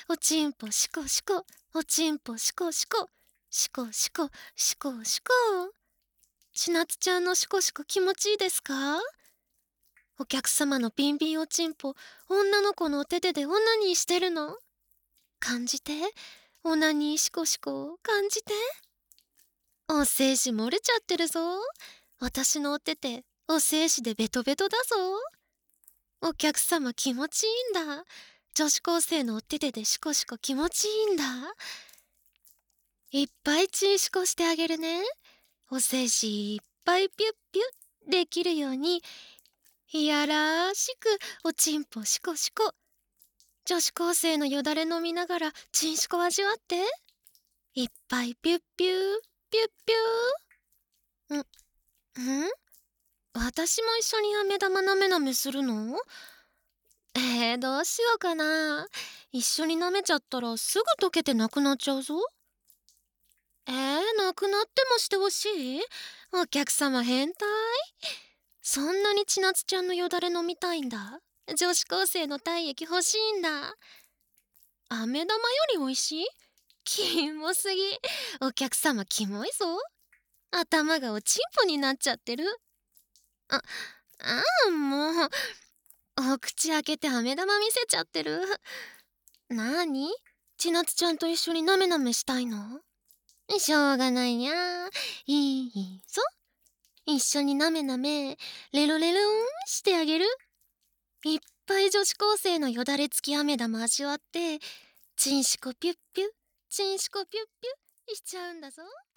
おちんぽしこしこ、おちんぽしこしこ、しこしこ、しこしこ。ちなつちゃんのしこしこ気持ちいいですか？お客様のビンビンおちんぽ、女の子のお手手でオナニーしてるの。感じて。オナニーしこしこ、感じて。お精子漏れちゃってるぞ。私のお手手、お精子でベトベトだぞ。お客様気持ちいいんだ。女子高生のお手手でシコシコ気持ちいいんだ。いっぱいチンシコしてあげるね。お精子いっぱいピュッピュッできるように、いやらしくおちんぽシコシコ。女子高生のよだれ飲みながらチンシコ味わって。いっぱいピュッピュー、ピュッピュー。ん私も一緒に飴玉なめなめするの？どうしようかな。一緒に舐めちゃったらすぐ溶けてなくなっちゃうぞ。なくなってもしてほしい？お客様変態？そんなに千夏ちゃんのよだれ飲みたいんだ。女子高生の体液欲しいんだ。飴玉より美味しい？キモすぎ。お客様キモいぞ。頭がおちんぽになっちゃってる。あ、もう。お口開けて飴玉見せちゃってる。なに？千夏ちゃんと一緒になめなめしたいの？しょうがないにゃ。いいぞ。一緒になめなめ、レロレロンしてあげる。いっぱい女子高生のよだれつき飴玉味わって、チンシコピュッピュ、チンシコピュッピュしちゃうんだぞ。